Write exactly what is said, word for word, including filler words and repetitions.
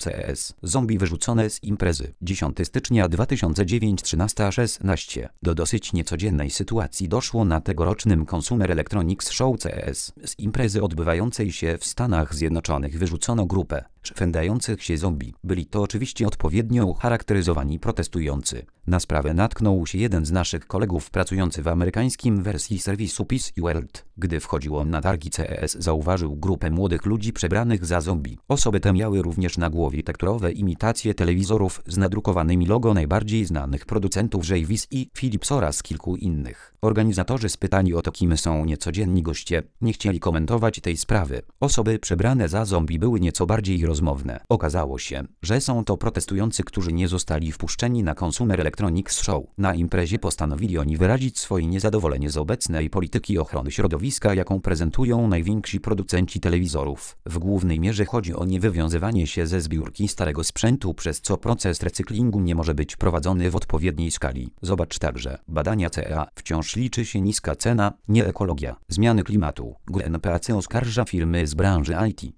C E S. Zombie wyrzucone z imprezy. dziesiątego stycznia dwa tysiące dziewiątego trzynaście szesnaście. Do dosyć niecodziennej sytuacji doszło na tegorocznym Consumer Electronics Show C E S. Z imprezy odbywającej się w Stanach Zjednoczonych wyrzucono grupę szwendających się zombie. Byli to oczywiście odpowiednio ucharakteryzowani protestujący. Na sprawę natknął się jeden z naszych kolegów pracujący w amerykańskim wersji serwisu Peace World. Gdy wchodził on na targi C E S, zauważył grupę młodych ludzi przebranych za zombie. Osoby te miały również na głowie tekturowe imitacje telewizorów z nadrukowanymi logo najbardziej znanych producentów Jarvis i Philips oraz kilku innych. Organizatorzy spytani o to, kim są niecodzienni goście, nie chcieli komentować tej sprawy. Osoby przebrane za zombie były nieco bardziej rozmowne. Okazało się, że są to protestujący, którzy nie zostali wpuszczeni na Consumer Electronics Show. Na imprezie postanowili oni wyrazić swoje niezadowolenie z obecnej polityki ochrony środowiska, jaką prezentują najwięksi producenci telewizorów. W głównej mierze chodzi o niewywiązywanie się ze zbiórki starego sprzętu, przez co proces recyklingu nie może być prowadzony w odpowiedniej skali. Zobacz także badania C E A. Wciąż liczy się niska cena, nie ekologia. Zmiany klimatu. G N P A C oskarża firmy z branży I T.